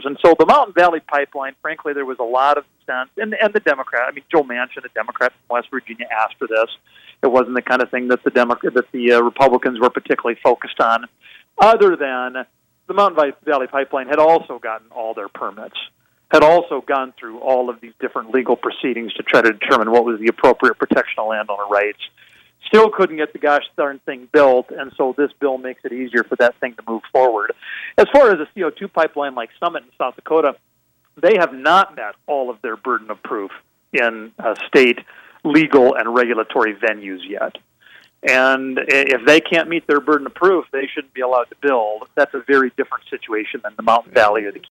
years. And so the Mountain Valley Pipeline, frankly, there was a lot of dissent. And the Democrat, I mean, Joe Manchin, a Democrat from West Virginia, asked for this. It wasn't the kind of thing that the Republicans were particularly focused on, other than the Mountain Valley Pipeline had also gotten all their permits, had also gone through all of these different legal proceedings to try to determine what was the appropriate protection of landowner rights. Still couldn't get the gosh darn thing built, and so this bill makes it easier for that thing to move forward. As far as a CO2 pipeline like Summit in South Dakota, they have not met all of their burden of proof in state legal and regulatory venues yet. And if they can't meet their burden of proof, they shouldn't be allowed to build. That's a very different situation than the Mountain Valley or the